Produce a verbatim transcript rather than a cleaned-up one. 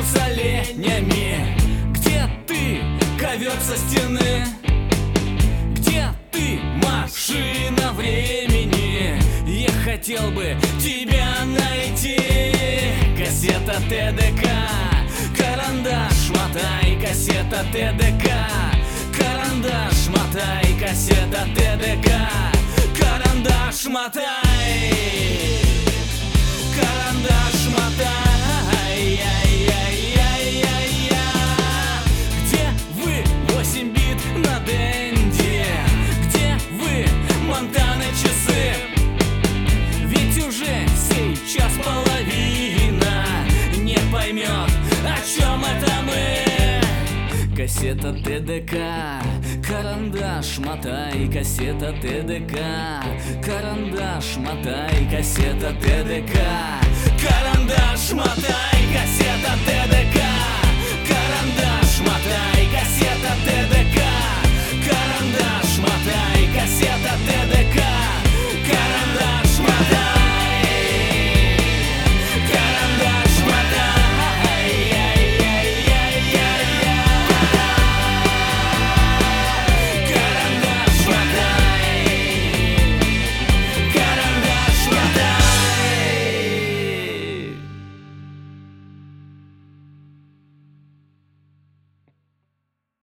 с оленями? Где ты, ковер со стены? Где ты, машина времени? Я хотел бы тебя найти. Кассета ТДК, карандаш, мотай, кассета ТДК, карандаш, мотай, кассета ТДК, карандаш, мотай, карандаш, мотай. Ай-яй-яй-яй-я. Где вы, восемь бит на денде? Где вы, Монтана, часы? Ведь уже сейчас половина не поймет, о чем это мы. Кассета ТДК, карандаш, мотай, кассета ТДК, карандаш, мотай, кассета ТДК, карандаш, мотай, кассета ТДК.